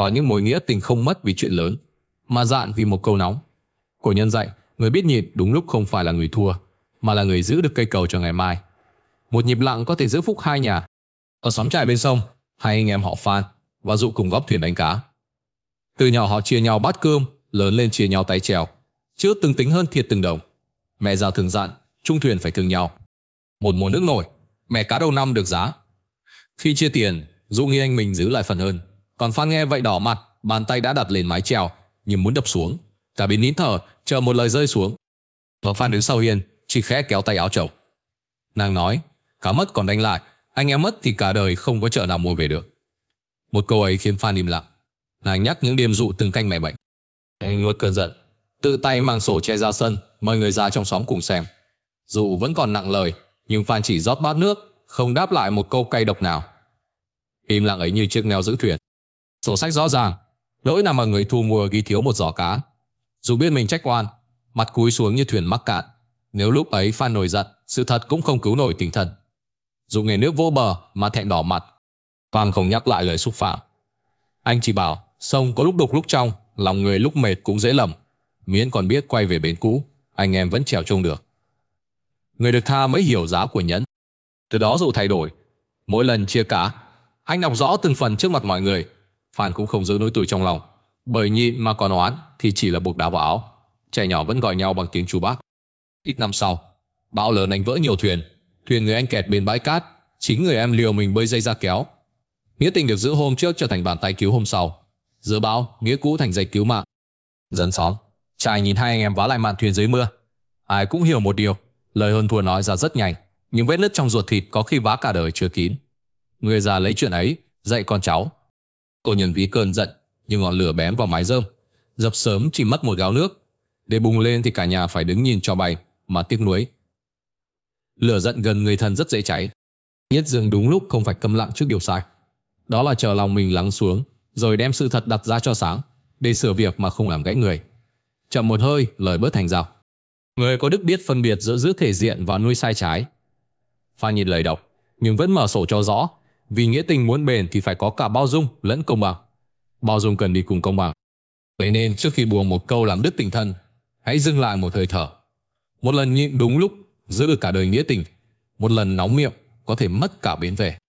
Có những mối nghĩa tình không mất vì chuyện lớn, mà dạn vì một câu nóng. Cổ nhân dạy, người biết nhịn đúng lúc không phải là người thua, mà là người giữ được cây cầu cho ngày mai. Một nhịp lặng có thể giữ phúc hai nhà. Ở xóm trại bên sông, hai anh em họ Phan và Dụ cùng góp thuyền đánh cá. Từ nhỏ họ chia nhau bát cơm, lớn lên chia nhau tay chèo, chứ từng tính hơn thiệt từng đồng. Mẹ già thường dặn, chung thuyền phải thương nhau. Một mùa nước nổi, mẹ cá đầu năm được giá. Khi chia tiền, Dụ nghĩ anh mình giữ lại phần hơn, còn Phan nghe vậy đỏ mặt, bàn tay đã đặt lên mái chèo, như muốn đập xuống. Cả bên nín thở, chờ một lời rơi xuống. Vợ Phan đứng sau hiên, chỉ khẽ kéo tay áo chồng. Nàng nói, cá mất còn đánh lại, anh em mất thì cả đời không có chợ nào mua về được. Một câu ấy khiến Phan im lặng. Nàng nhắc những đêm Dụ từng canh mẹ bệnh. Anh nuốt cơn giận, tự tay mang sổ che ra sân, mời người ra trong xóm cùng xem. Dụ vẫn còn nặng lời, nhưng Phan chỉ rót bát nước, không đáp lại một câu cay độc nào. Im lặng ấy như chiếc neo giữ thuyền. Sổ sách rõ ràng, lỗi nằm ở người thu mua ghi thiếu một giỏ cá. Dù biết mình trách oan, mặt cúi xuống như thuyền mắc cạn. Nếu lúc ấy Phan nổi giận, sự thật cũng không cứu nổi tinh thần. Dù nghề nước vô bờ mà thẹn đỏ mặt, Phan không nhắc lại lời xúc phạm. Anh chỉ bảo, sông có lúc đục lúc trong, lòng người lúc mệt cũng dễ lầm. Miễn còn biết quay về bến cũ, anh em vẫn trèo trông được. Người được tha mới hiểu giá của nhẫn. Từ đó Dụ thay đổi. Mỗi lần chia cá, anh đọc rõ từng phần trước mặt mọi người. Phan cũng không giữ nỗi tủi trong lòng, bởi nhịn mà còn oán thì chỉ là buộc đá vào áo. Trẻ nhỏ vẫn gọi nhau bằng tiếng chú bác. Ít năm sau, bão lớn đánh vỡ nhiều thuyền. Thuyền người anh kẹt bên bãi cát, chính người em liều mình bơi dây ra kéo. Nghĩa tình được giữ hôm trước trở thành bàn tay cứu hôm sau. Giữa bão, nghĩa cũ thành dây cứu mạng. Dân xóm trải nhìn hai anh em vá lại mạn thuyền dưới mưa. Ai cũng hiểu một điều, lời hơn thua nói ra rất nhanh, nhưng vết nứt trong ruột thịt có khi vá cả đời chưa kín. Người già lấy chuyện ấy dạy con cháu. Cô nhân ví cơn giận như ngọn lửa bén vào mái rơm, dập sớm chỉ mất một gáo nước, để bùng lên thì cả nhà phải đứng nhìn cho bay mà tiếc nuối. Lửa giận gần người thân rất dễ cháy. Nhất dừng đúng lúc không phải câm lặng trước điều sai, đó là chờ lòng mình lắng xuống, rồi đem sự thật đặt ra cho sáng, để sửa việc mà không làm gãy người. Chậm một hơi, lời bớt thành dao. Người có đức biết phân biệt giữa giữ thể diện và nuôi sai trái. Phan nhìn lời đọc, nhưng vẫn mở sổ cho rõ, vì nghĩa tình muốn bền thì phải có cả bao dung lẫn công bằng. Bao dung cần đi cùng công bằng. Vậy nên trước khi buông một câu làm đứt tình thân, hãy dừng lại một hơi thở. Một lần nhịn đúng lúc giữ được cả đời nghĩa tình, một lần nóng miệng có thể mất cả bến về.